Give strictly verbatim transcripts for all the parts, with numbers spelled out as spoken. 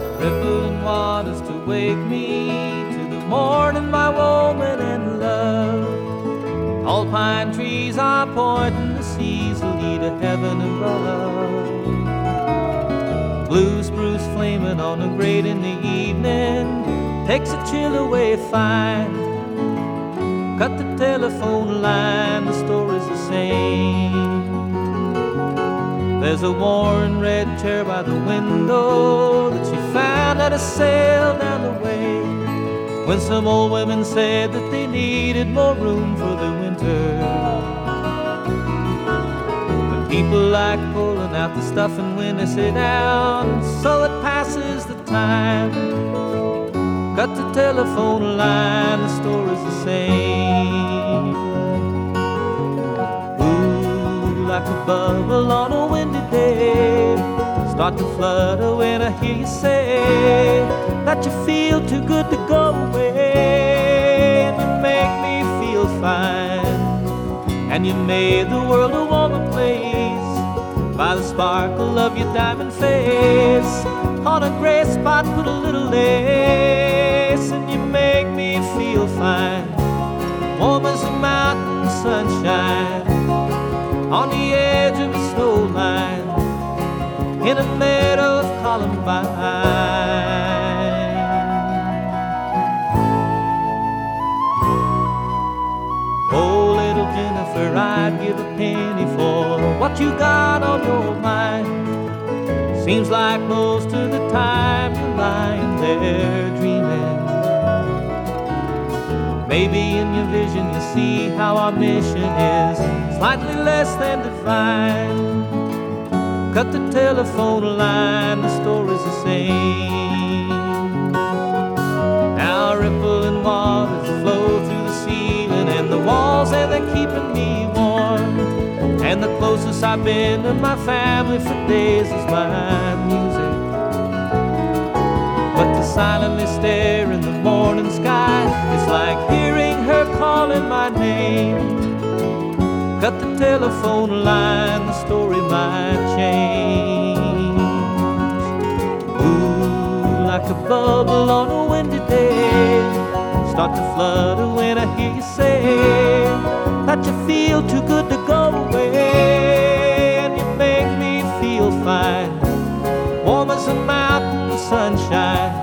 Rippling waters to wake me to the morning, my woman and love. All pine trees are pointing the seas will lead to heaven above. Blue spruce flaming on the grate in the evening takes a chill away fine. Cut the telephone line, the story's the same. There's a worn red chair by the window that she found at a sale down the way, when some old women said that they needed more room for the winter. But people like pulling out the stuffing when they sit down, so it passes the time. Cut the telephone line, the story's the same. Ooh, like a bubble on a windy day, start to flutter when I hear you say that you feel too good to go away. And you make me feel fine, and you made the world a warmer place by the sparkle of your diamond face. On a gray spot put a little lace, and you make me feel fine, warm as a mountain sunshine, on the edge of a snow line, in a meadow of columbine. Oh, little Jennifer, I'd give a penny for what you got on your mind. Seems like most of the time you're lying there dreaming. Maybe in your vision you see how our mission is slightly less than divine. Cut the telephone line, the story's the same. Now rippling waters flow through the ceiling and the walls, and they're keeping me warm. And the closest I've been to my family for days is my music. But to silently stare in the morning sky, it's like hearing her calling my name. Cut the telephone line, the story might change. Ooh, like a bubble on a windy day, start to flutter when I hear you say that you feel too good to go away. And you make me feel fine, warm as a mountain sunshine,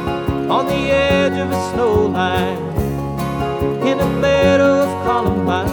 on the edge of a snow line, in a meadow of columbine.